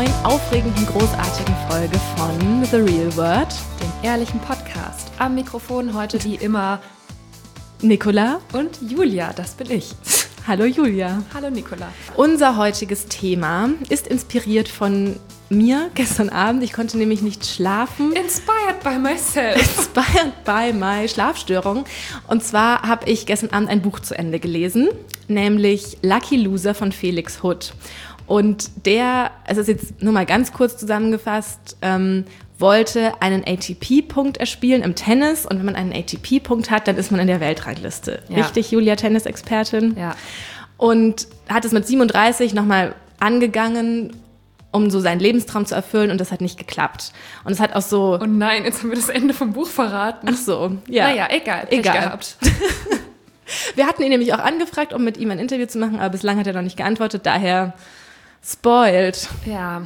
neuen, aufregenden, großartigen Folge von The Real Word, dem ehrlichen Podcast. Am Mikrofon heute wie immer Nicola und Julia, das bin ich. Hallo Julia. Hallo Nicola. Unser heutiges Thema ist inspiriert von mir gestern Abend. Ich konnte nämlich nicht schlafen. Inspired by myself. Inspired by my Schlafstörung. Und zwar habe ich gestern Abend ein Buch zu Ende gelesen, nämlich Lucky Loser von Felix Hood. Und der, es ist jetzt nur mal ganz kurz zusammengefasst, wollte einen ATP-Punkt erspielen im Tennis. Und wenn man einen ATP-Punkt hat, dann ist man in der Weltrangliste. Ja. Richtig, Julia, Tennisexpertin? Ja. Und hat es mit 37 nochmal angegangen, um so seinen Lebenstraum zu erfüllen, und das hat nicht geklappt. Und es hat auch so... Oh nein, jetzt haben wir das Ende vom Buch verraten. Ach so, ja. Naja, egal. Pech gehabt. Wir hatten ihn nämlich auch angefragt, um mit ihm ein Interview zu machen, aber bislang hat er noch nicht geantwortet, daher spoiled. Ja.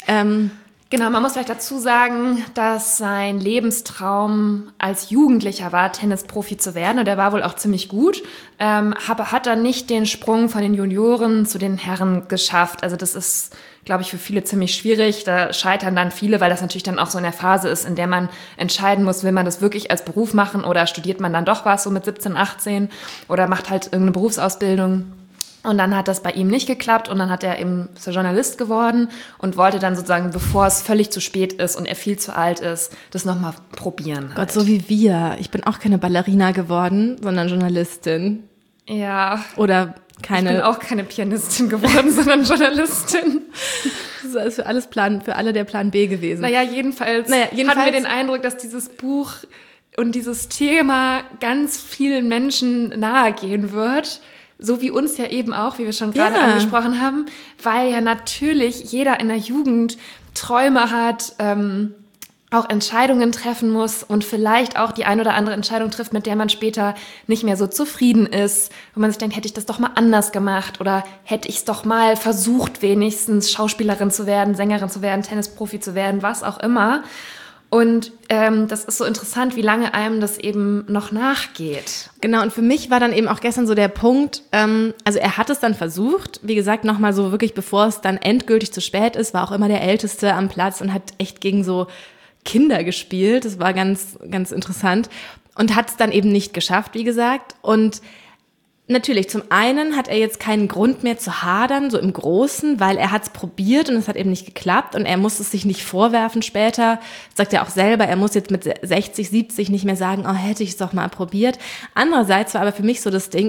Genau, man muss vielleicht dazu sagen, dass sein Lebenstraum als Jugendlicher war, Tennisprofi zu werden. Und er war wohl auch ziemlich gut, aber hat dann nicht den Sprung von den Junioren zu den Herren geschafft. Also das ist, glaube ich, für viele ziemlich schwierig. Da scheitern dann viele, weil das natürlich dann auch so in der Phase ist, in der man entscheiden muss, will man das wirklich als Beruf machen oder studiert man dann doch was so mit 17, 18 oder macht halt irgendeine Berufsausbildung. Und dann hat das bei ihm nicht geklappt und dann hat er eben so Journalist geworden und wollte dann sozusagen, bevor es völlig zu spät ist und er viel zu alt ist, das nochmal probieren. Gott, so wie wir. Ich bin auch keine Ballerina geworden, sondern Journalistin. Ja. Oder keine... Ich bin auch keine Pianistin geworden, sondern Journalistin. Das ist für alle der Plan B gewesen. Naja, jedenfalls hatten wir den Eindruck, dass dieses Buch und dieses Thema ganz vielen Menschen nahe gehen wird. So wie uns ja eben auch, wie wir schon gerade angesprochen haben, weil ja natürlich jeder in der Jugend Träume hat, auch Entscheidungen treffen muss und vielleicht auch die ein oder andere Entscheidung trifft, mit der man später nicht mehr so zufrieden ist. Wo man sich denkt, hätte ich das doch mal anders gemacht oder hätte ich es doch mal versucht, wenigstens Schauspielerin zu werden, Sängerin zu werden, Tennisprofi zu werden, was auch immer. Und das ist so interessant, wie lange einem das eben noch nachgeht. Genau, und für mich war dann eben auch gestern so der Punkt, also er hat es dann versucht, wie gesagt, nochmal so wirklich, bevor es dann endgültig zu spät ist, war auch immer der Älteste am Platz und hat echt gegen so Kinder gespielt. Das war ganz, ganz interessant und hat es dann eben nicht geschafft, wie gesagt. Und natürlich, zum einen hat er jetzt keinen Grund mehr zu hadern, so im Großen, weil er hat es probiert und es hat eben nicht geklappt und er muss es sich nicht vorwerfen später, sagt er auch selber, er muss jetzt mit 60, 70 nicht mehr sagen, oh, hätte ich es doch mal probiert. Andererseits war aber für mich so das Ding,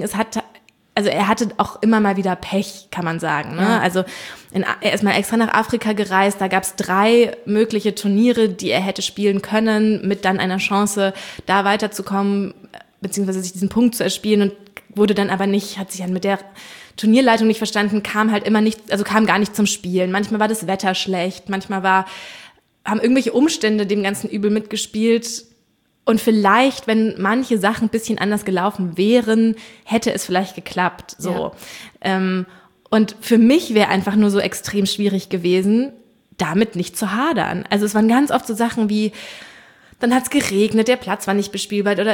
er hatte auch immer mal wieder Pech, kann man sagen. Ne? Ja. Also er ist mal extra nach Afrika gereist, da gab es 3 mögliche Turniere, die er hätte spielen können, mit dann einer Chance, da weiterzukommen, beziehungsweise sich diesen Punkt zu erspielen und wurde dann aber nicht, hat sich dann mit der Turnierleitung nicht verstanden, kam gar nicht zum Spielen. Manchmal war das Wetter schlecht, manchmal haben irgendwelche Umstände dem ganzen Übel mitgespielt. Und vielleicht, wenn manche Sachen ein bisschen anders gelaufen wären, hätte es vielleicht geklappt. So. Ja. Und für mich wäre einfach nur so extrem schwierig gewesen, damit nicht zu hadern. Also es waren ganz oft so Sachen wie, dann hat es geregnet, der Platz war nicht bespielbar oder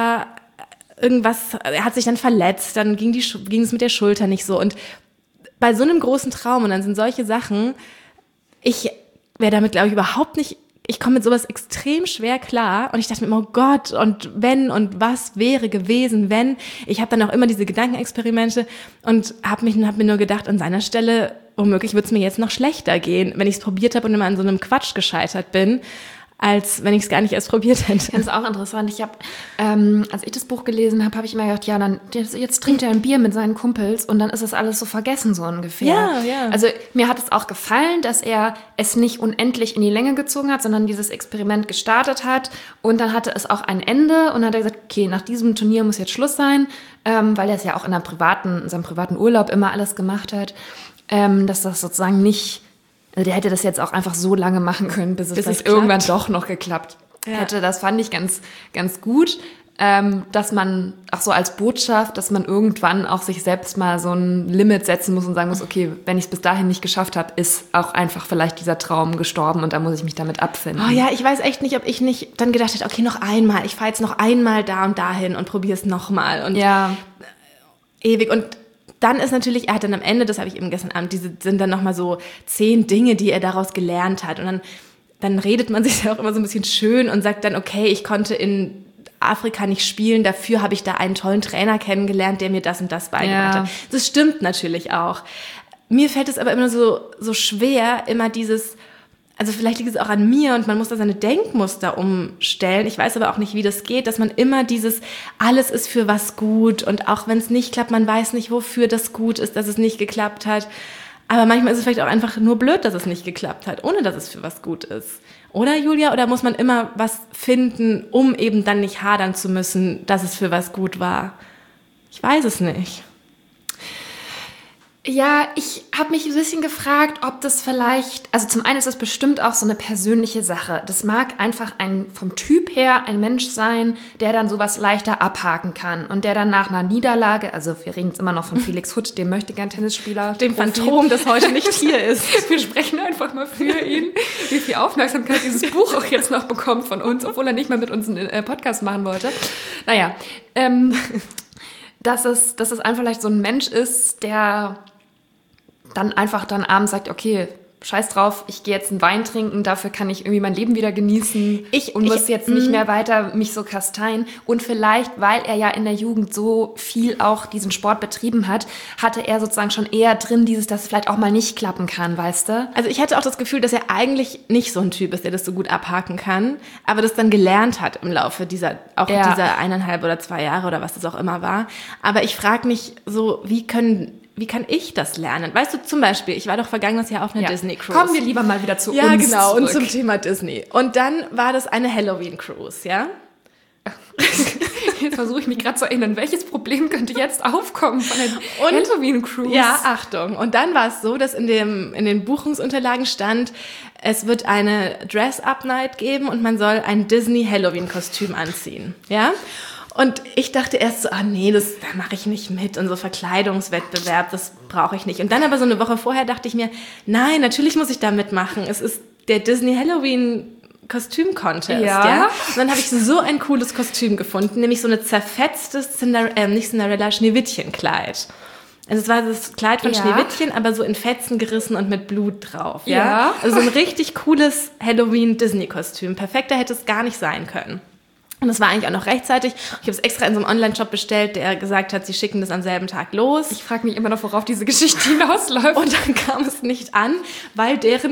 er hat sich dann verletzt, dann ging es mit der Schulter nicht so. Und bei so einem großen Traum, und dann sind solche Sachen, ich wäre damit, glaube ich, überhaupt nicht, ich komme mit sowas extrem schwer klar. Und ich dachte mir immer, oh Gott, und wenn und was wäre gewesen, wenn. Ich habe dann auch immer diese Gedankenexperimente und habe mir nur gedacht, an seiner Stelle, womöglich würde es mir jetzt noch schlechter gehen, wenn ich es probiert habe und immer an so einem Quatsch gescheitert bin, als wenn ich es gar nicht erst probiert hätte. Das ist auch interessant. Ich habe, als ich das Buch gelesen habe, habe ich immer gedacht, ja, dann jetzt trinkt er ein Bier mit seinen Kumpels und dann ist das alles so vergessen, so ungefähr. Ja, ja. Also mir hat es auch gefallen, dass er es nicht unendlich in die Länge gezogen hat, sondern dieses Experiment gestartet hat und dann hatte es auch ein Ende und dann hat er gesagt, okay, nach diesem Turnier muss jetzt Schluss sein, weil er es ja auch in seinem privaten Urlaub immer alles gemacht hat, dass das sozusagen nicht... Also der hätte das jetzt auch einfach so lange machen können, bis es irgendwann doch noch geklappt hätte. Das fand ich ganz, ganz gut, dass man auch so als Botschaft, dass man irgendwann auch sich selbst mal so ein Limit setzen muss und sagen muss, okay, wenn ich es bis dahin nicht geschafft habe, ist auch einfach vielleicht dieser Traum gestorben und da muss ich mich damit abfinden. Oh ja, ich weiß echt nicht, ob ich nicht dann gedacht hätte, okay, noch einmal, ich fahre jetzt noch einmal da und dahin und probiere es nochmal. Und ja. Ewig. Und dann ist natürlich, er hat dann am Ende, das habe ich eben gestern Abend, sind dann nochmal so 10 Dinge, die er daraus gelernt hat. Und dann redet man sich ja auch immer so ein bisschen schön und sagt dann, okay, ich konnte in Afrika nicht spielen, dafür habe ich da einen tollen Trainer kennengelernt, der mir das und das beigebracht hat. Das stimmt natürlich auch. Mir fällt es aber immer so schwer, immer dieses, also vielleicht liegt es auch an mir und man muss da seine Denkmuster umstellen. Ich weiß aber auch nicht, wie das geht, dass man immer dieses, alles ist für was gut und auch wenn es nicht klappt, man weiß nicht, wofür das gut ist, dass es nicht geklappt hat. Aber manchmal ist es vielleicht auch einfach nur blöd, dass es nicht geklappt hat, ohne dass es für was gut ist. Oder, Julia? Oder muss man immer was finden, um eben dann nicht hadern zu müssen, dass es für was gut war? Ich weiß es nicht. Ja, ich habe mich ein bisschen gefragt, ob das vielleicht, also zum einen ist das bestimmt auch so eine persönliche Sache. Das mag einfach vom Typ her ein Mensch sein, der dann sowas leichter abhaken kann und der dann nach einer Niederlage, also wir reden jetzt immer noch von Felix Hutt, dem Möchtegern-Tennisspieler. Dem Phantom, das heute nicht hier ist. Wir sprechen einfach mal für ihn, wie viel Aufmerksamkeit dieses Buch auch jetzt noch bekommt von uns, obwohl er nicht mal mit uns einen Podcast machen wollte. Naja, dass es einfach vielleicht so ein Mensch ist, der dann einfach dann abends sagt, okay, scheiß drauf, ich gehe jetzt einen Wein trinken, dafür kann ich irgendwie mein Leben wieder genießen und muss jetzt nicht mehr weiter mich so kasteien. Und vielleicht, weil er ja in der Jugend so viel auch diesen Sport betrieben hat, hatte er sozusagen schon eher drin dass es vielleicht auch mal nicht klappen kann, weißt du? Also ich hatte auch das Gefühl, dass er eigentlich nicht so ein Typ ist, der das so gut abhaken kann, aber das dann gelernt hat im Laufe dieser 1,5 oder 2 Jahre oder was das auch immer war. Aber ich frage mich so, wie kann ich das lernen? Weißt du, zum Beispiel, ich war doch vergangenes Jahr auf einer Disney-Cruise. Kommen wir lieber mal wieder zu uns Ja, genau, zurück. und zum Thema Disney. Und dann war das eine Halloween-Cruise, ja? Jetzt versuche ich mich gerade zu erinnern, welches Problem könnte jetzt aufkommen von der Halloween-Cruise? Ja, Achtung. Und dann war es so, dass in den Buchungsunterlagen stand, es wird eine Dress-Up-Night geben und man soll ein Disney-Halloween-Kostüm anziehen, ja? Und ich dachte erst so, nee, da mache ich nicht mit und so Verkleidungswettbewerb, das brauche ich nicht. Und dann aber so eine Woche vorher dachte ich mir, nein, natürlich muss ich da mitmachen. Es ist der Disney Halloween Kostüm-Contest, ja. Und dann habe ich so ein cooles Kostüm gefunden, nämlich so eine zerfetztes Schneewittchenkleid. Also es war das Kleid von Schneewittchen, aber so in Fetzen gerissen und mit Blut drauf, ja. Also so ein richtig cooles Halloween-Disney-Kostüm. Perfekter hätte es gar nicht sein können. Und es war eigentlich auch noch rechtzeitig. Ich habe es extra in so einem Online-Shop bestellt, der gesagt hat, sie schicken das am selben Tag los. Ich frage mich immer noch, worauf diese Geschichte hinausläuft. Und dann kam es nicht an, weil deren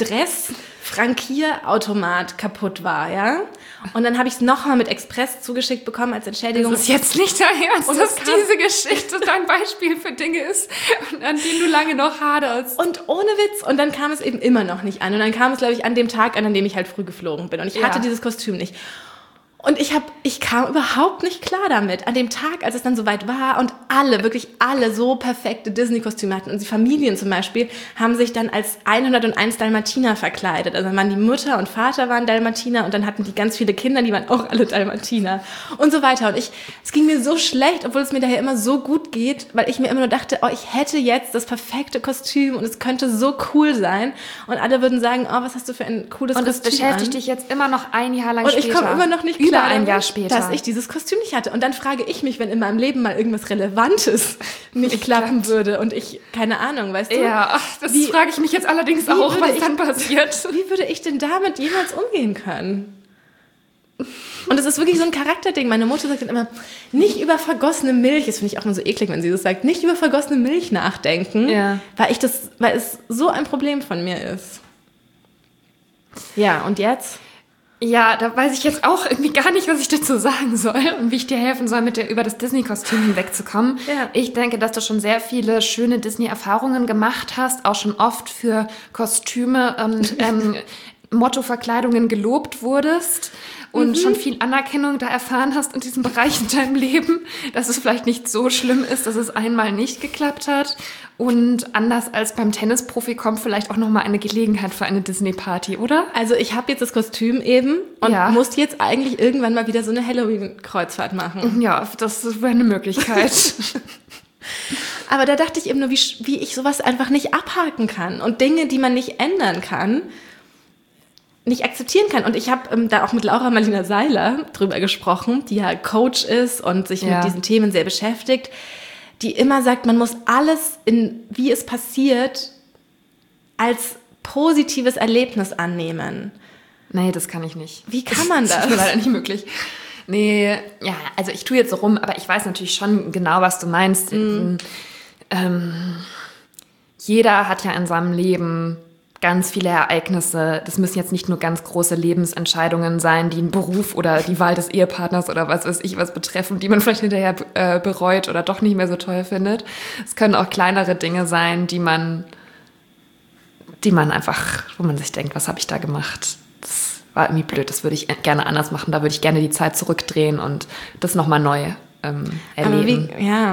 Adress-Frankierautomat kaputt war, ja. Und dann habe ich es nochmal mit Express zugeschickt bekommen als Entschädigung. Das ist jetzt nicht dein Ernst, und dass diese Geschichte dein Beispiel für Dinge ist, an denen du lange noch haderst. Und ohne Witz. Und dann kam es eben immer noch nicht an. Und dann kam es, glaube ich, an dem Tag an dem ich halt früh geflogen bin. Und ich hatte dieses Kostüm nicht. Und ich kam überhaupt nicht klar damit. An dem Tag, als es dann soweit war und wirklich alle so perfekte Disney-Kostüme hatten. Und die Familien zum Beispiel haben sich dann als 101 Dalmatiner verkleidet. Also dann waren die Mutter und Vater waren Dalmatiner und dann hatten die ganz viele Kinder, die waren auch alle Dalmatiner und so weiter. Und es ging mir so schlecht, obwohl es mir daher immer so gut geht, weil ich mir immer nur dachte, ich hätte jetzt das perfekte Kostüm und es könnte so cool sein. Und alle würden sagen, was hast du für ein cooles Kostüm Und das beschäftigt dich jetzt immer noch ein Jahr lang später. Und ich komme immer noch nicht klar. Über ein Jahr später. Dass ich dieses Kostüm nicht hatte. Und dann frage ich mich, wenn in meinem Leben mal irgendwas Relevantes nicht klappen würde und ich, keine Ahnung, weißt du? Ja, das frage ich mich jetzt allerdings auch, was dann passiert. Wie würde ich denn damit jemals umgehen können? Und es ist wirklich so ein Charakterding. Meine Mutter sagt dann immer, nicht über vergossene Milch, das finde ich auch immer so eklig, wenn sie das sagt, nicht über vergossene Milch nachdenken, weil es so ein Problem von mir ist. Ja, und jetzt? Ja, da weiß ich jetzt auch irgendwie gar nicht, was ich dazu sagen soll und wie ich dir helfen soll, über das Disney-Kostüm hinwegzukommen. Ja. Ich denke, dass du schon sehr viele schöne Disney-Erfahrungen gemacht hast, auch schon oft für Kostüme und Motto-Verkleidungen gelobt wurdest und schon viel Anerkennung da erfahren hast in diesem Bereich in deinem Leben, dass es vielleicht nicht so schlimm ist, dass es einmal nicht geklappt hat. Und anders als beim Tennisprofi kommt vielleicht auch nochmal eine Gelegenheit für eine Disney-Party, oder? Also ich habe jetzt das Kostüm eben und muss jetzt eigentlich irgendwann mal wieder so eine Halloween-Kreuzfahrt machen. Ja, das wäre eine Möglichkeit. Aber da dachte ich eben nur, wie ich sowas einfach nicht abhaken kann und Dinge, die man nicht ändern kann, nicht akzeptieren kann. Und ich habe da auch mit Laura Marlina Seiler drüber gesprochen, die ja Coach ist und sich mit diesen Themen sehr beschäftigt. die immer sagt, man muss alles, wie es passiert, als positives Erlebnis annehmen. Nee, das kann ich nicht. Wie kann man das? Das ist mir leider nicht möglich. Nee, ja, also ich tue jetzt so rum, aber ich weiß natürlich schon genau, was du meinst. Jeder hat ja in seinem Leben ganz viele Ereignisse. Das müssen jetzt nicht nur ganz große Lebensentscheidungen sein, die einen Beruf oder die Wahl des Ehepartners oder was weiß ich was betreffen, die man vielleicht hinterher bereut oder doch nicht mehr so toll findet. Es können auch kleinere Dinge sein, die man einfach, wo man sich denkt, was habe ich da gemacht? Das war irgendwie blöd, das würde ich gerne anders machen. Da würde ich gerne die Zeit zurückdrehen und das nochmal neu erleben.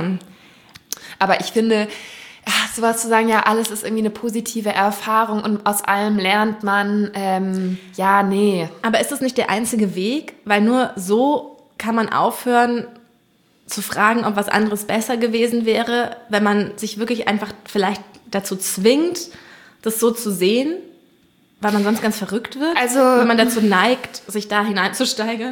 Aber ich finde, sowas zu sagen, ja, alles ist irgendwie eine positive Erfahrung und aus allem lernt man, nee. Aber ist das nicht der einzige Weg? Weil nur so kann man aufhören zu fragen, ob was anderes besser gewesen wäre, wenn man sich wirklich einfach vielleicht dazu zwingt, das so zu sehen, weil man sonst ganz verrückt wird, also, wenn man dazu neigt, sich da hineinzusteigern.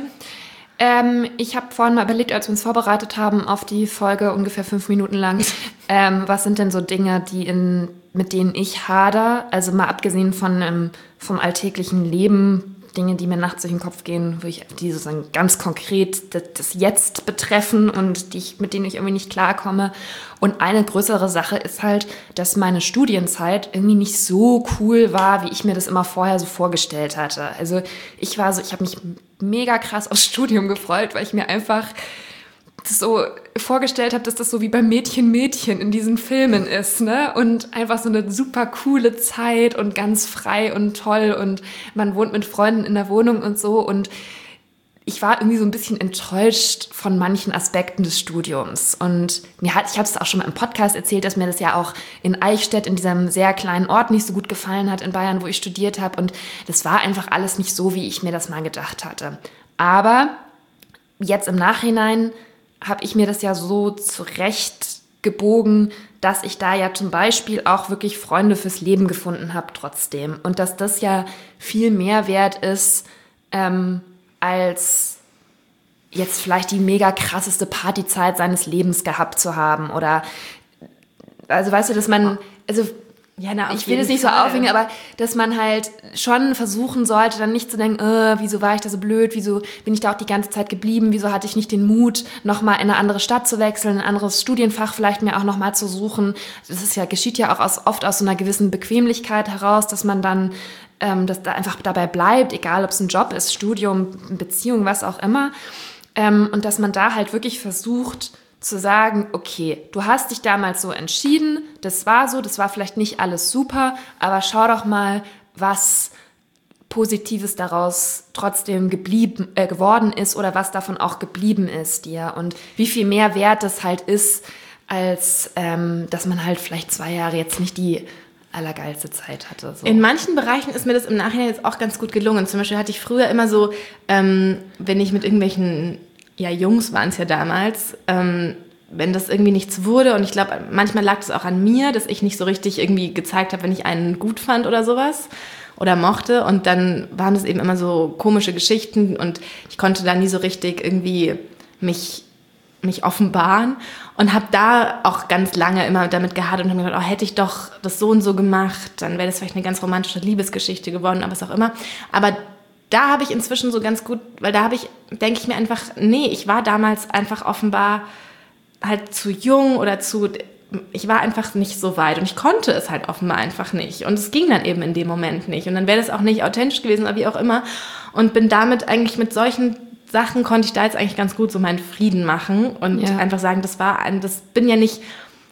Ich habe vorhin mal überlegt, als wir uns vorbereitet haben auf die Folge, ungefähr 5 Minuten lang, was sind denn so Dinge, mit denen ich hader, also mal abgesehen vom alltäglichen Leben, Dinge, die mir nachts durch den Kopf gehen, die sozusagen ganz konkret das Jetzt betreffen und mit denen ich irgendwie nicht klarkomme. Und eine größere Sache ist halt, dass meine Studienzeit irgendwie nicht so cool war, wie ich mir das immer vorher so vorgestellt hatte. Also ich habe mich mega krass aufs Studium gefreut, weil ich mir einfach das so vorgestellt habe, dass das so wie bei Mädchen in diesen Filmen ist, ne? Und einfach so eine super coole Zeit und ganz frei und toll und man wohnt mit Freunden in der Wohnung und so. Und ich war irgendwie so ein bisschen enttäuscht von manchen Aspekten des Studiums. Und ich habe es auch schon mal im Podcast erzählt, dass mir das ja auch in Eichstätt, in diesem sehr kleinen Ort, nicht so gut gefallen hat in Bayern, wo ich studiert habe. Und das war einfach alles nicht so, wie ich mir das mal gedacht hatte. Aber jetzt im Nachhinein habe ich mir das ja so zurechtgebogen, dass ich da ja zum Beispiel auch wirklich Freunde fürs Leben gefunden habe trotzdem. Und dass das ja viel mehr wert ist, als jetzt vielleicht die mega krasseste Partyzeit seines Lebens gehabt zu haben. Oder, also weißt du, dass man, also ich will das nicht so aufhängen, aber dass man halt schon versuchen sollte, dann nicht zu denken, wieso war ich da so blöd, wieso bin ich da auch die ganze Zeit geblieben, wieso hatte ich nicht den Mut, nochmal in eine andere Stadt zu wechseln, ein anderes Studienfach vielleicht mir auch nochmal zu suchen. Geschieht ja auch oft aus so einer gewissen Bequemlichkeit heraus, dass man dann dass da einfach dabei bleibt, egal ob es ein Job ist, Studium, Beziehung, was auch immer. Und dass man da halt wirklich versucht zu sagen, okay, du hast dich damals so entschieden, das war vielleicht nicht alles super, aber schau doch mal, was Positives daraus trotzdem geworden ist oder was davon auch geblieben ist dir und wie viel mehr wert das halt ist, als dass man halt vielleicht 2 Jahre jetzt nicht die allergeilste Zeit hatte. So. In manchen Bereichen ist mir das im Nachhinein jetzt auch ganz gut gelungen. Zum Beispiel hatte ich früher immer so, wenn ich mit irgendwelchen, Jungs waren es ja damals, wenn das irgendwie nichts wurde und ich glaube, manchmal lag es auch an mir, dass ich nicht so richtig irgendwie gezeigt habe, wenn ich einen gut fand oder sowas oder mochte und dann waren es eben immer so komische Geschichten und ich konnte da nie so richtig irgendwie mich offenbaren und habe da auch ganz lange immer damit gehadert und habe mir gedacht, hätte ich doch das so und so gemacht, dann wäre das vielleicht eine ganz romantische Liebesgeschichte geworden, aber was auch immer. Aber da habe ich inzwischen so ganz gut, weil denke ich mir einfach, nee, ich war damals einfach offenbar halt zu jung oder ich war einfach nicht so weit und ich konnte es halt offenbar einfach nicht und es ging dann eben in dem Moment nicht und dann wäre das auch nicht authentisch gewesen oder wie auch immer und bin damit eigentlich mit solchen Sachen konnte ich da jetzt eigentlich ganz gut so meinen Frieden machen und einfach sagen, das bin ja nicht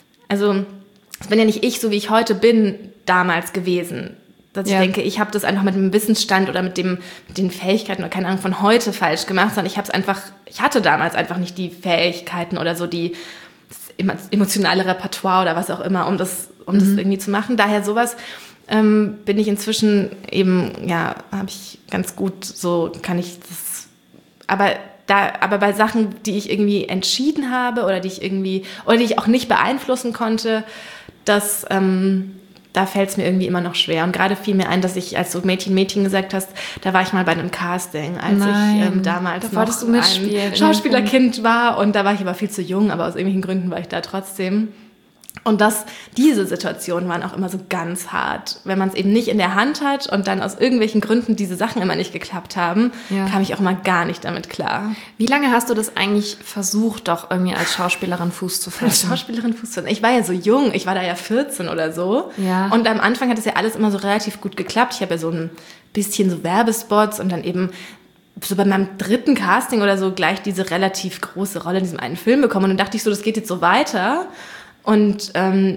ich, so wie ich heute bin, damals gewesen. Dass ich denke, ich habe das einfach mit dem Wissensstand oder mit den Fähigkeiten oder keine Ahnung von heute falsch gemacht, sondern ich hatte damals einfach nicht die Fähigkeiten oder so das emotionale Repertoire oder was auch immer, um das irgendwie zu machen. Daher sowas bin ich inzwischen eben, habe ich ganz gut, so kann ich das. Aber bei Sachen, die ich irgendwie entschieden habe oder die ich auch nicht beeinflussen konnte, da fällt es mir irgendwie immer noch schwer. Und gerade fiel mir ein, dass ich, als du Mädchen gesagt hast, da war ich mal bei einem Casting, als ich damals noch ein Schauspielerkind war. Und da war ich aber viel zu jung, aber aus irgendwelchen Gründen war ich da trotzdem. Und diese Situationen waren auch immer so ganz hart. Wenn man es eben nicht in der Hand hat und dann aus irgendwelchen Gründen diese Sachen immer nicht geklappt haben, kam ich auch mal gar nicht damit klar. Wie lange hast du das eigentlich versucht, doch irgendwie als Schauspielerin Fuß zu fassen? Ich war ja so jung, ich war da ja 14 oder so. Ja. Und am Anfang hat es ja alles immer so relativ gut geklappt. Ich habe ja so ein bisschen so Werbespots und dann eben so bei meinem 3. Casting oder so gleich diese relativ große Rolle in diesem einen Film bekommen. Und dann dachte ich so, das geht jetzt so weiter. Und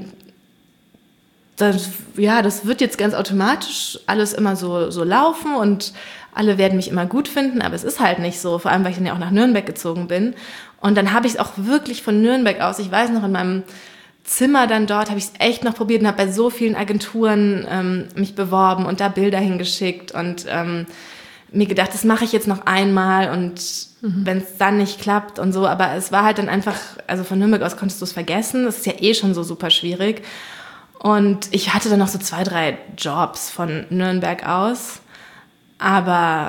das wird jetzt ganz automatisch alles immer so laufen und alle werden mich immer gut finden, aber es ist halt nicht so, vor allem, weil ich dann ja auch nach Nürnberg gezogen bin. Und dann habe ich es auch wirklich von Nürnberg aus, ich weiß noch, in meinem Zimmer dann dort habe ich es echt noch probiert und habe bei so vielen Agenturen mich beworben und da Bilder hingeschickt und mir gedacht, das mache ich jetzt noch einmal und wenn es dann nicht klappt und so, aber es war halt dann einfach, also von Nürnberg aus konntest du es vergessen, das ist ja eh schon so super schwierig und ich hatte dann noch so 2, 3 Jobs von Nürnberg aus, aber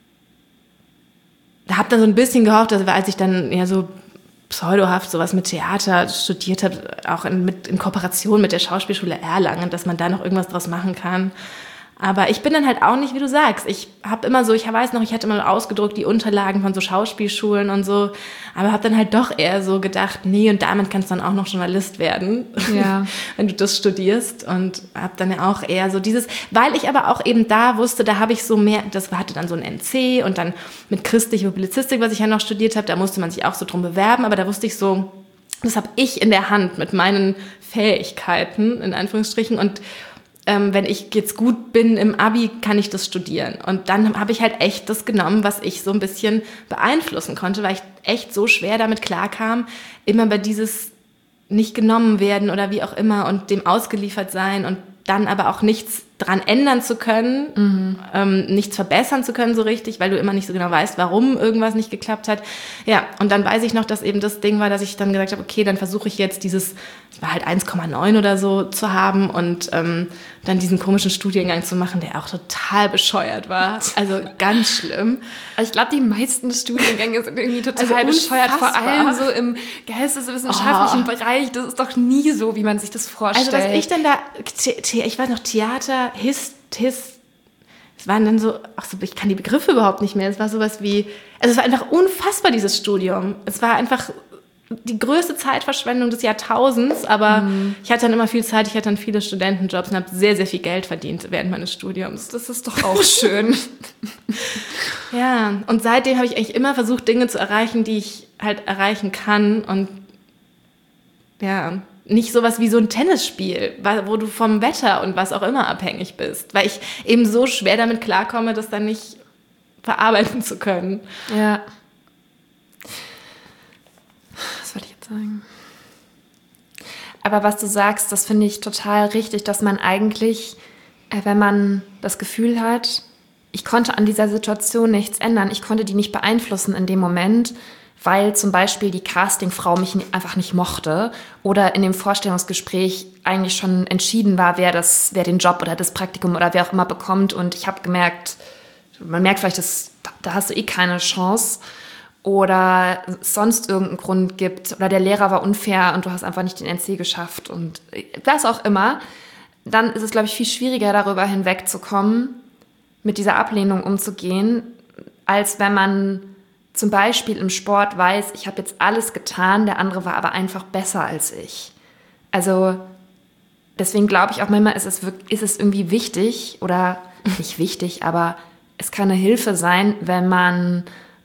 da habe dann so ein bisschen gehofft, also als ich dann ja so pseudohaft sowas mit Theater studiert habe, auch in Kooperation mit der Schauspielschule Erlangen, dass man da noch irgendwas draus machen kann. Aber ich bin dann halt auch nicht, wie du sagst. Ich habe immer so, ich weiß noch, ich hatte mal ausgedruckt die Unterlagen von so Schauspielschulen und so, aber habe dann halt doch eher so gedacht, nee, und damit kannst du dann auch noch Journalist werden, wenn du das studierst. Und habe dann ja auch eher so dieses, weil ich aber auch eben da wusste, da habe ich so mehr, das hatte dann so ein NC und dann mit christlicher Publizistik, was ich ja noch studiert habe, da musste man sich auch so drum bewerben, aber da wusste ich so, das habe ich in der Hand mit meinen Fähigkeiten, in Anführungsstrichen, und wenn ich jetzt gut bin im Abi, kann ich das studieren. Und dann habe ich halt echt das genommen, was ich so ein bisschen beeinflussen konnte, weil ich echt so schwer damit klarkam, immer bei dieses nicht genommen werden oder wie auch immer und dem ausgeliefert sein und dann aber auch nichts dran ändern zu können, nichts verbessern zu können so richtig, weil du immer nicht so genau weißt, warum irgendwas nicht geklappt hat. Ja, und dann weiß ich noch, dass eben das Ding war, dass ich dann gesagt habe, okay, dann versuche ich jetzt es war halt 1,9 oder so zu haben und dann diesen komischen Studiengang zu machen, der auch total bescheuert war. Also ganz schlimm. Also ich glaube, die meisten Studiengänge sind irgendwie total bescheuert, vor allem so im geisteswissenschaftlichen Bereich. Das ist doch nie so, wie man sich das vorstellt. Also dass ich dann da, ich weiß noch, Theater, His, es waren dann so, ich kann die Begriffe überhaupt nicht mehr. Es war sowas wie, also es war einfach unfassbar, dieses Studium. Es war einfach die größte Zeitverschwendung des Jahrtausends, aber ich hatte dann immer viel Zeit, ich hatte dann viele Studentenjobs und habe sehr, sehr viel Geld verdient während meines Studiums. Das ist doch auch schön. Ja, und seitdem habe ich eigentlich immer versucht, Dinge zu erreichen, die ich halt erreichen kann und ja, nicht sowas wie so ein Tennisspiel, wo du vom Wetter und was auch immer abhängig bist, weil ich eben so schwer damit klarkomme, das dann nicht verarbeiten zu können. Ja. Was wollte ich jetzt sagen? Aber was du sagst, das finde ich total richtig, dass man eigentlich, wenn man das Gefühl hat, ich konnte an dieser Situation nichts ändern, ich konnte die nicht beeinflussen in dem Moment, weil zum Beispiel die Castingfrau mich einfach nicht mochte oder in dem Vorstellungsgespräch eigentlich schon entschieden war, wer den Job oder das Praktikum oder wer auch immer bekommt. Und ich habe gemerkt, man merkt vielleicht, da hast du eh keine Chance oder sonst irgendeinen Grund gibt oder der Lehrer war unfair und du hast einfach nicht den NC geschafft und was auch immer. Dann ist es, glaube ich, viel schwieriger, darüber hinwegzukommen, mit dieser Ablehnung umzugehen, als wenn man zum Beispiel im Sport weiß, ich habe jetzt alles getan, der andere war aber einfach besser als ich. Also deswegen glaube ich auch manchmal, ist es irgendwie wichtig oder nicht wichtig, aber es kann eine Hilfe sein, wenn man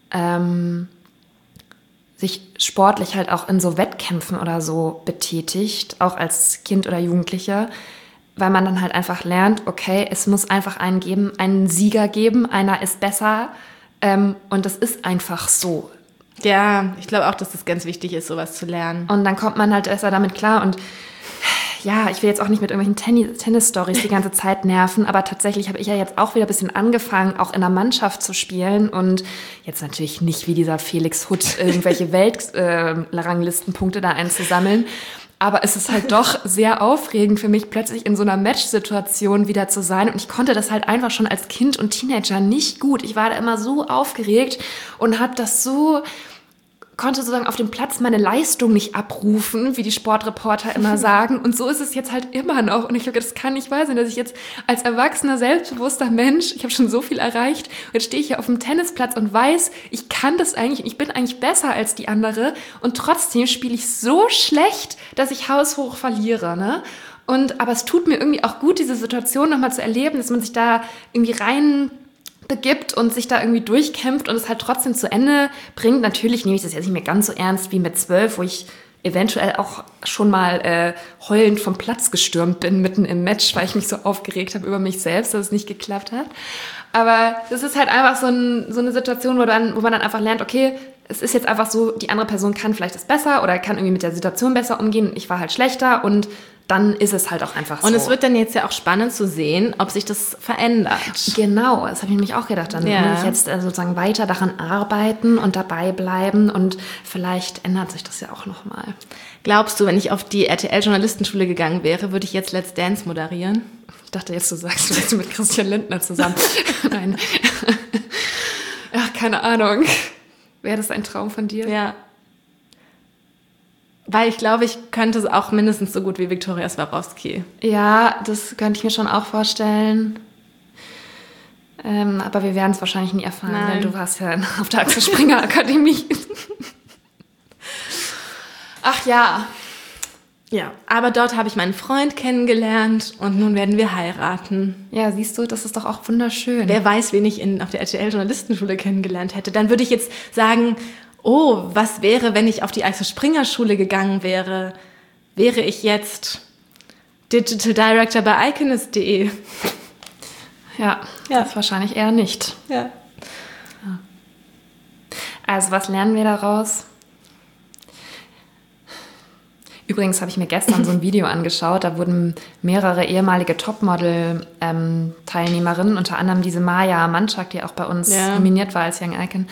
sich sportlich halt auch in so Wettkämpfen oder so betätigt, auch als Kind oder Jugendlicher, weil man dann halt einfach lernt, okay, es muss einfach einen Sieger geben, einer ist besser, und das ist einfach so. Ja, ich glaube auch, dass das ganz wichtig ist, sowas zu lernen. Und dann kommt man halt besser damit klar. Und ja, ich will jetzt auch nicht mit irgendwelchen Tennis-Stories die ganze Zeit nerven, aber tatsächlich habe ich ja jetzt auch wieder ein bisschen angefangen, auch in der Mannschaft zu spielen. Und jetzt natürlich nicht wie dieser Felix Hutt irgendwelche Weltranglistenpunkte da einzusammeln. Aber es ist halt doch sehr aufregend für mich, plötzlich in so einer Match-Situation wieder zu sein. Und ich konnte das halt einfach schon als Kind und Teenager nicht gut. Ich war da immer so aufgeregt und konnte sozusagen auf dem Platz meine Leistung nicht abrufen, wie die Sportreporter immer sagen. Und so ist es jetzt halt immer noch. Und ich glaube, das kann nicht wahr sein, dass ich jetzt als erwachsener, selbstbewusster Mensch, ich habe schon so viel erreicht, und jetzt stehe ich hier auf dem Tennisplatz und weiß, ich kann das eigentlich, ich bin eigentlich besser als die andere. Und trotzdem spiele ich so schlecht, dass ich haushoch verliere, ne? Aber es tut mir irgendwie auch gut, diese Situation nochmal zu erleben, dass man sich da irgendwie rein begibt und sich da irgendwie durchkämpft und es halt trotzdem zu Ende bringt. Natürlich nehme ich das jetzt nicht mehr ganz so ernst wie mit 12, wo ich eventuell auch schon mal heulend vom Platz gestürmt bin, mitten im Match, weil ich mich so aufgeregt habe über mich selbst, dass es nicht geklappt hat. Aber das ist halt einfach so eine Situation, wo man dann einfach lernt, okay, es ist jetzt einfach so, die andere Person kann vielleicht das besser oder kann irgendwie mit der Situation besser umgehen. Ich war halt schlechter und dann ist es halt auch einfach so. Und es wird dann jetzt ja auch spannend zu sehen, ob sich das verändert. Genau, das habe ich nämlich auch gedacht. Dann muss ich jetzt sozusagen weiter daran arbeiten und dabei bleiben und vielleicht ändert sich das ja auch nochmal. Glaubst du, wenn ich auf die RTL-Journalistenschule gegangen wäre, würde ich jetzt Let's Dance moderieren? Ich dachte jetzt, du sagst, du bist mit Christian Lindner zusammen. Nein. Ach, keine Ahnung. Wäre das ein Traum von dir? Ja. Weil ich glaube, ich könnte es auch mindestens so gut wie Viktoria Swarovski. Ja, das könnte ich mir schon auch vorstellen. Aber wir werden es wahrscheinlich nie erfahren, denn du warst ja auf der Axel Springer Akademie. Ach ja. Ja, aber dort habe ich meinen Freund kennengelernt und nun werden wir heiraten. Ja, siehst du, das ist doch auch wunderschön. Wer weiß, wen ich auf der RTL-Journalistenschule kennengelernt hätte. Dann würde ich jetzt sagen, oh, was wäre, wenn ich auf die Axel Springer Schule gegangen wäre? Wäre ich jetzt Digital Director bei Iconist.de? Ja, das wahrscheinlich eher nicht. Ja. Also, was lernen wir daraus? Übrigens habe ich mir gestern so ein Video angeschaut, da wurden mehrere ehemalige Topmodel-Teilnehmerinnen, unter anderem diese Maja Manczak, die auch bei uns nominiert war als Young Icon,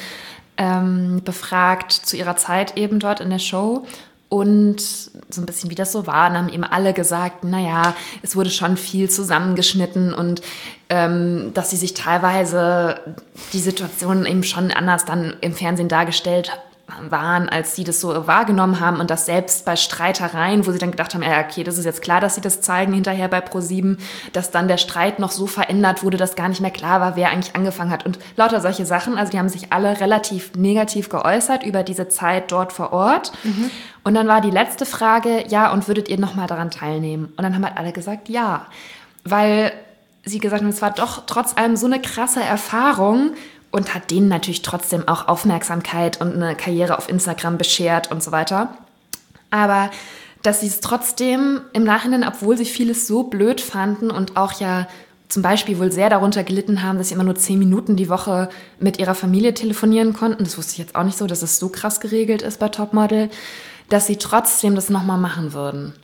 befragt zu ihrer Zeit eben dort in der Show und so ein bisschen, wie das so war. Und haben eben alle gesagt, naja, es wurde schon viel zusammengeschnitten und dass sie sich teilweise die Situation eben schon anders dann im Fernsehen dargestellt waren, als sie das so wahrgenommen haben und das selbst bei Streitereien, wo sie dann gedacht haben, ja, okay, das ist jetzt klar, dass sie das zeigen hinterher bei ProSieben, dass dann der Streit noch so verändert wurde, dass gar nicht mehr klar war, wer eigentlich angefangen hat und lauter solche Sachen. Also die haben sich alle relativ negativ geäußert über diese Zeit dort vor Ort. Und dann war die letzte Frage, ja, und würdet ihr nochmal daran teilnehmen? Und dann haben halt alle gesagt, ja, weil sie gesagt haben, es war doch trotz allem so eine krasse Erfahrung und hat denen natürlich trotzdem auch Aufmerksamkeit und eine Karriere auf Instagram beschert und so weiter. Aber dass sie es trotzdem im Nachhinein, obwohl sie vieles so blöd fanden und auch ja zum Beispiel wohl sehr darunter gelitten haben, dass sie immer nur 10 Minuten die Woche mit ihrer Familie telefonieren konnten, das wusste ich jetzt auch nicht so, dass es so krass geregelt ist bei Topmodel, dass sie trotzdem das nochmal machen würden.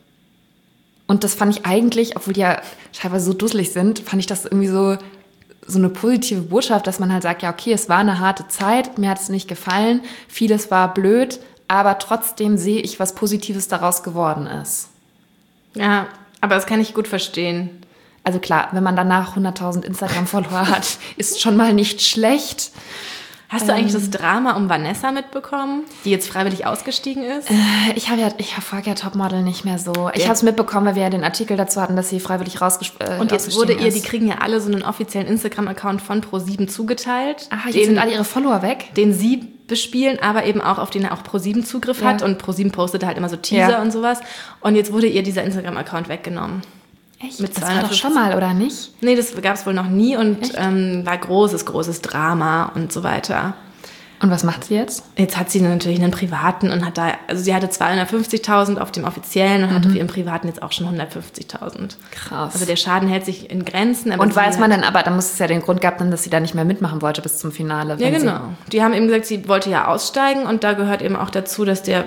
Und das fand ich eigentlich, obwohl die ja teilweise so dusselig sind, fand ich das irgendwie so eine positive Botschaft, dass man halt sagt, ja, okay, es war eine harte Zeit, mir hat es nicht gefallen, vieles war blöd, aber trotzdem sehe ich, was Positives daraus geworden ist. Ja, aber das kann ich gut verstehen. Also klar, wenn man danach 100.000 Instagram-Follower hat, ist schon mal nicht schlecht. Hast du eigentlich das Drama um Vanessa mitbekommen, die jetzt freiwillig ausgestiegen ist? Ich verfolge ja Topmodel nicht mehr so. Ich habe es mitbekommen, weil wir ja den Artikel dazu hatten, dass sie freiwillig rausgestiegen ist. Und jetzt wurde ihr, die kriegen ja alle so einen offiziellen Instagram-Account von ProSieben zugeteilt. Aha, jetzt sind alle ihre Follower weg? Den sie bespielen, aber eben auch, auf den er auch ProSieben Zugriff hat. Und ProSieben postet halt immer so Teaser und sowas. Und jetzt wurde ihr dieser Instagram-Account weggenommen. Echt? Das war doch schon mal, oder nicht? Nee, das gab es wohl noch nie und war großes Drama und so weiter. Und was macht sie jetzt? Jetzt hat sie natürlich einen privaten und sie hatte 250.000 auf dem offiziellen und hat auf ihrem privaten jetzt auch schon 150.000. Krass. Also der Schaden hält sich in Grenzen. Aber und weiß man dann, aber da muss es ja den Grund gehabt haben, dass sie da nicht mehr mitmachen wollte bis zum Finale. Ja, genau. Die haben eben gesagt, sie wollte ja aussteigen und da gehört eben auch dazu, dass der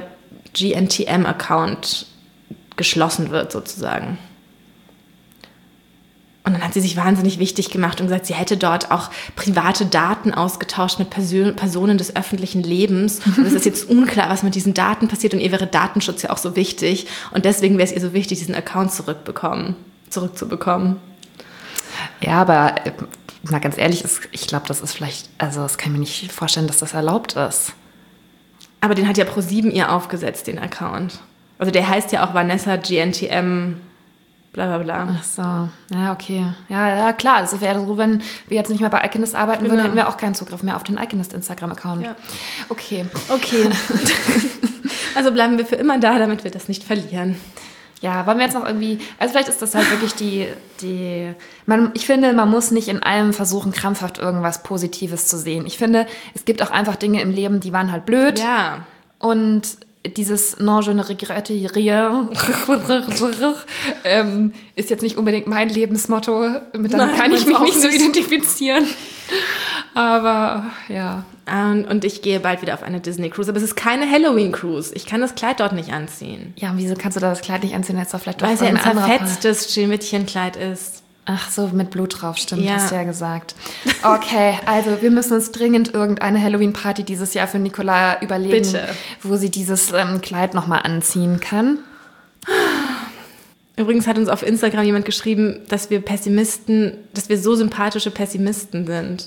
GNTM-Account geschlossen wird sozusagen. Und dann hat sie sich wahnsinnig wichtig gemacht und gesagt, sie hätte dort auch private Daten ausgetauscht mit Personen des öffentlichen Lebens. Und es ist jetzt unklar, was mit diesen Daten passiert. Und ihr wäre Datenschutz ja auch so wichtig. Und deswegen wäre es ihr so wichtig, diesen Account zurückzubekommen. Ja, aber mal ganz ehrlich, ich glaube, das ist vielleicht, also das kann ich mir nicht vorstellen, dass das erlaubt ist. Aber den hat ja ProSieben ihr aufgesetzt, den Account. Also der heißt ja auch Vanessa GNTM bla bla bla. Ach so, ja, okay. Ja, klar. Das wäre so, wenn wir jetzt nicht mehr bei iKindest arbeiten würden, hätten wir auch keinen Zugriff mehr auf den iKindest Instagram-Account. Ja. Okay. Also bleiben wir für immer da, damit wir das nicht verlieren. Ja, wollen wir jetzt noch irgendwie, also vielleicht ist das halt wirklich ich finde, man muss nicht in allem versuchen, krampfhaft irgendwas Positives zu sehen. Ich finde, es gibt auch einfach Dinge im Leben, die waren halt blöd. Ja. Und dieses non je ne regrette rien ist jetzt nicht unbedingt mein Lebensmotto. Damit kann ich mich nicht so identifizieren. Aber ja. Und ich gehe bald wieder auf eine Disney-Cruise. Aber es ist keine Halloween-Cruise. Ich kann das Kleid dort nicht anziehen. Ja, und wieso kannst du da das Kleid nicht anziehen? Jetzt doch vielleicht weil es ja ein zerfetztes Schneewittchenkleid ist. Ach so, mit Blut drauf, stimmt, hast du ja gesagt. Okay, also wir müssen uns dringend irgendeine Halloween-Party dieses Jahr für Nicola überlegen, bitte, wo sie dieses Kleid nochmal anziehen kann. Übrigens hat uns auf Instagram jemand geschrieben, dass wir so sympathische Pessimisten sind.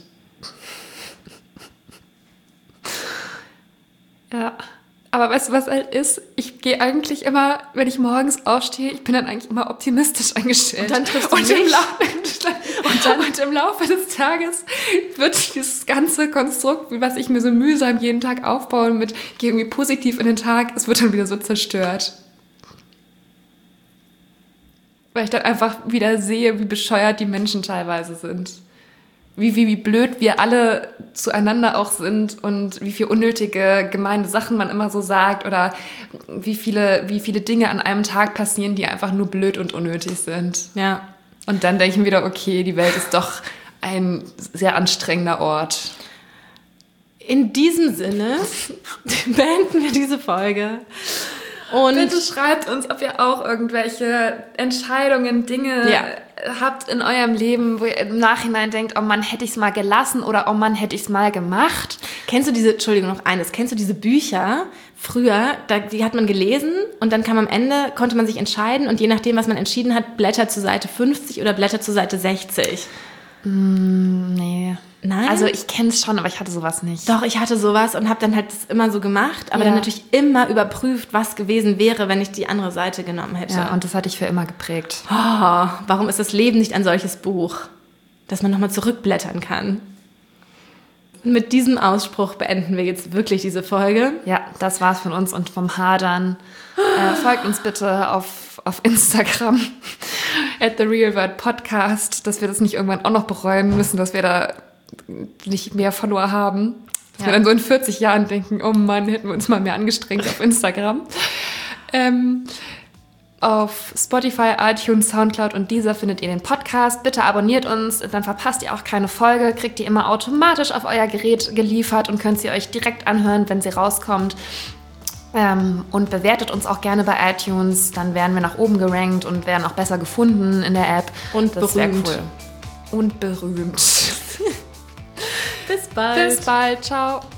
Ja. Aber weißt du, was halt ist? Ich gehe eigentlich immer, wenn ich morgens aufstehe, ich bin dann eigentlich immer optimistisch eingestellt. Und dann triffst du mich. Und im Laufe des Tages wird dieses ganze Konstrukt, was ich mir so mühsam jeden Tag aufbaue, gehe irgendwie positiv in den Tag, es wird dann wieder so zerstört. Weil ich dann einfach wieder sehe, wie bescheuert die Menschen teilweise sind. Wie blöd wir alle zueinander auch sind und wie viel unnötige, gemeine Sachen man immer so sagt oder wie viele Dinge an einem Tag passieren, die einfach nur blöd und unnötig sind. Ja. Und dann denke ich mir wieder, okay, die Welt ist doch ein sehr anstrengender Ort. In diesem Sinne beenden wir diese Folge. Und bitte schreibt uns, ob ihr auch irgendwelche Entscheidungen, Dinge habt in eurem Leben, wo ihr im Nachhinein denkt, oh Mann, hätte ich es mal gelassen oder oh Mann, hätte ich es mal gemacht. Kennst du diese Bücher früher, die hat man gelesen und dann kam am Ende, konnte man sich entscheiden und je nachdem, was man entschieden hat, Blätter zur Seite 50 oder Blätter zur Seite 60? Nee. Nein? Also ich kenne es schon, aber ich hatte sowas nicht. Doch, ich hatte sowas und habe dann halt das immer so gemacht, aber dann natürlich immer überprüft, was gewesen wäre, wenn ich die andere Seite genommen hätte. Ja, und das hatte ich für immer geprägt. Oh, warum ist das Leben nicht ein solches Buch, dass man nochmal zurückblättern kann? Mit diesem Ausspruch beenden wir jetzt wirklich diese Folge. Ja, das war's von uns und vom Hadern. Folgt uns bitte auf Instagram @TheRealWordPodcast, dass wir das nicht irgendwann auch noch bereuen müssen, dass wir da nicht mehr Follower haben. Dass wir dann so in 40 Jahren denken, oh Mann, hätten wir uns mal mehr angestrengt auf Instagram. Auf Spotify, iTunes, Soundcloud und Deezer findet ihr den Podcast. Bitte abonniert uns, dann verpasst ihr auch keine Folge, kriegt ihr immer automatisch auf euer Gerät geliefert und könnt sie euch direkt anhören, wenn sie rauskommt. Und bewertet uns auch gerne bei iTunes, dann werden wir nach oben gerankt und werden auch besser gefunden in der App. Und das berühmt. Cool. Und berühmt. Bis bald. Ciao.